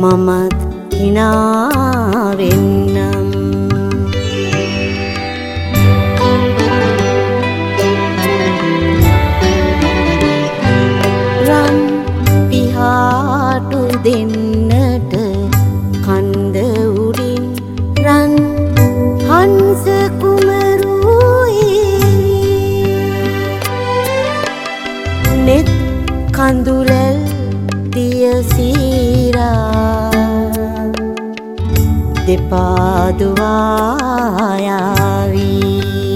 මමත් හිනා වෙන්නම්. රන් පිහාටු දෙන්නට කන්ද උඩින් රන් හංස කුමරුයි නෙත් කඳුලැල් දියසීරා දෙපාදුවායාවී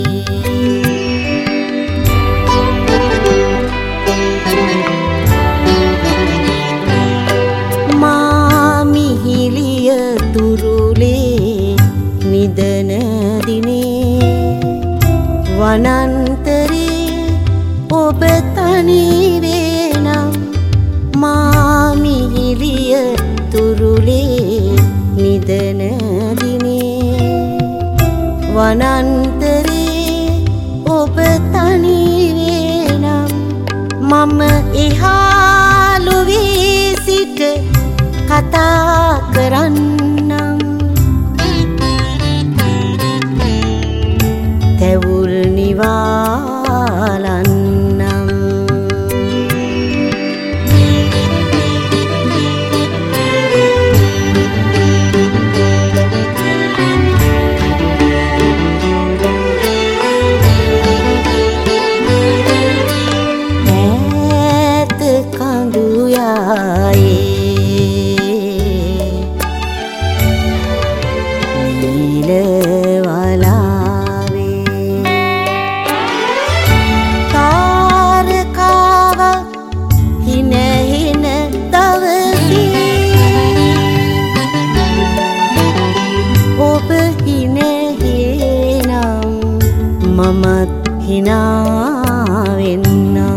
මාමිහිලිය තුරුලේ නිදන දිනේ වනන්තරේ ඔබ තනිවේ නම් මාමිහිලිය තුරුලේ නිදන දිනේ වනන්තරේ ඔබ තනිවේ නම් මම ඉහාළු වී සිට කතා කරන්නම්. තැවුල් නිවාලන්නම්. ඈත කඳු යායේ නීල වලාවේ තාරකාවක් හින හින දවසේ ඔබ හින හිනම් මමත් හිනා වෙන්නම්.